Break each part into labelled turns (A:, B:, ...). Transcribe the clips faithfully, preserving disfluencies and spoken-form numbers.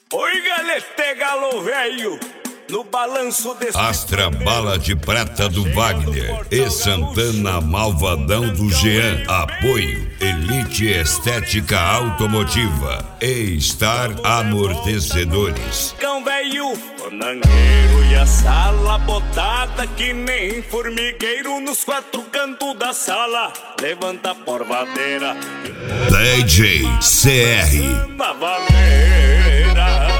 A: Oi, galete galo velho, no balanço desse...
B: Astra Bala de Prata do Wagner e Santana Malvadão do Jean. Apoio Elite Estética Automotiva e Star Amortecedores.
A: Cão velho, fanangueiro e a sala botada que nem formigueiro nos quatro cantos da sala. Levanta a porvadeira,
B: D J C R
A: na vaneira.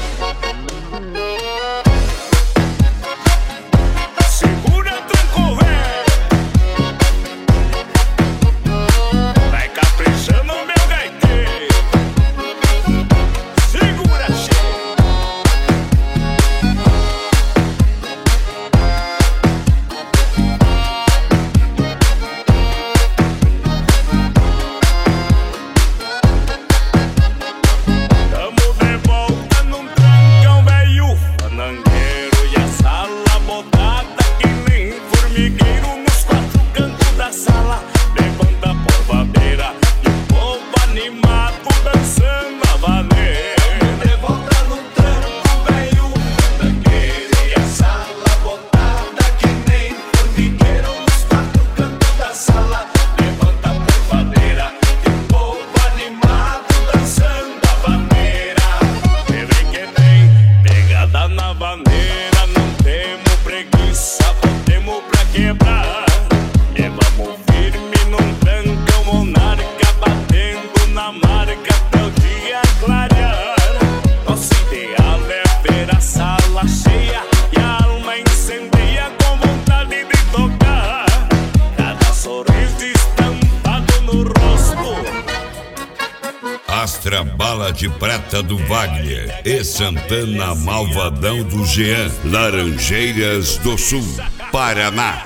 B: Astra Bala de Prata do Wagner e Santana Malvadão do Jean. Laranjeiras do Sul, Paraná.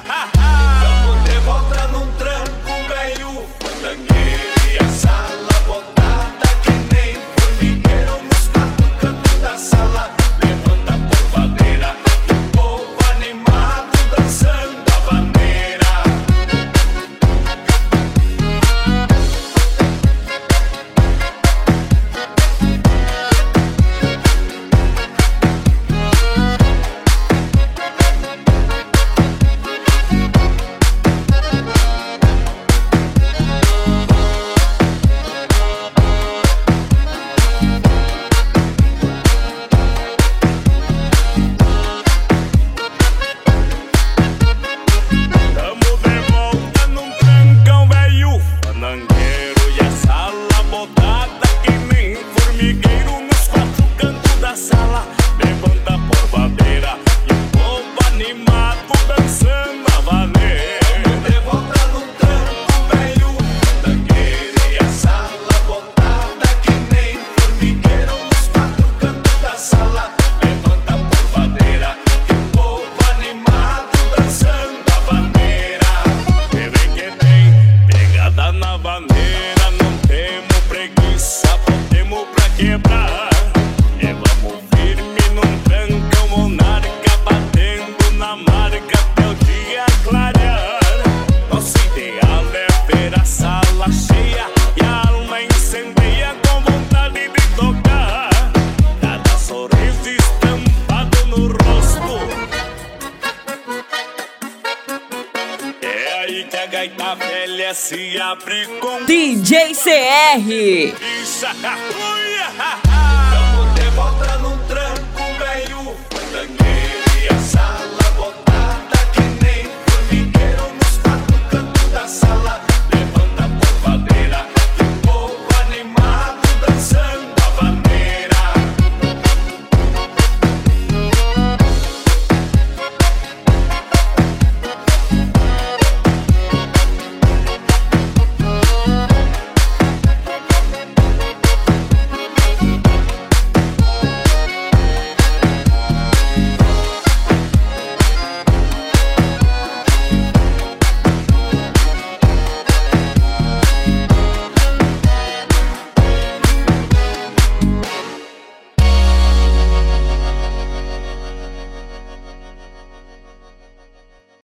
A: Se abre com
C: D J C R.
A: Isso, vamos de volta.